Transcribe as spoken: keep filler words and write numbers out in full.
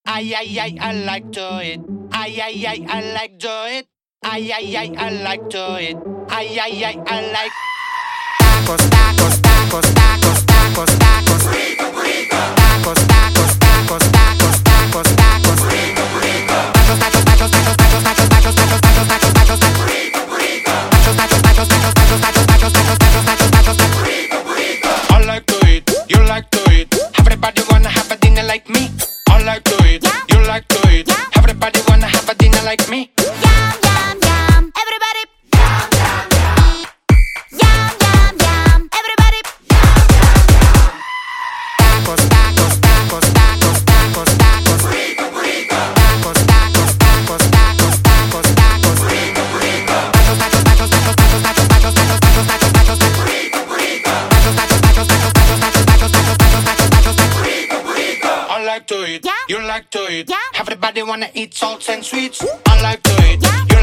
Ay, ay, ay, I like to eat. Ay, ay, ay, I like to eat. Ay, ay, ay, I like to eat. Ay, ay, ay, I like. Tacos, tacos, tacos, tacos, tacos, tacos. Rico, rico. Tacos, tacos, tacos, tacos, tacos, tacos. Rico, rico. Tacos, tacos, tacos, tacos, tacos, tacos, tacos, tacos, tacos, tacos, tacos, tacos. Rico, rico. Tacos, tacos, tacos, tacos, tacos, tacos, tacos, tacos, tacos, tacos, tacos, tacos. Rico, rico. I like to eat. You like to eat. Everybody wanna have a dinner like me. I like to eat. You like to eat. Everybody wanna have a dinner like me. Yum, yum, yum. Everybody. Yum, yum, yum. Yum, yum, yum. Everybody. Yum, yum, yum. Tacos, tacos, tacos, tacos, tacos, tacos. Rico, rico. Tacos, tacos, tacos, tacos, tacos, tacos. Rico, rico. Tacos, tacos, tacos, tacos, tacos, tacos, tacos, tacos, tacos, tacos, tacos, tacos. Rico, rico. Tacos, tacos, tacos, tacos, tacos, tacos, tacos, tacos, tacos, tacos, tacos, tacos. Rico, rico. I like to eat. Yeah. You like to eat. Yeah. Everybody wanna eat salts and sweets. I like to eat. Yeah. You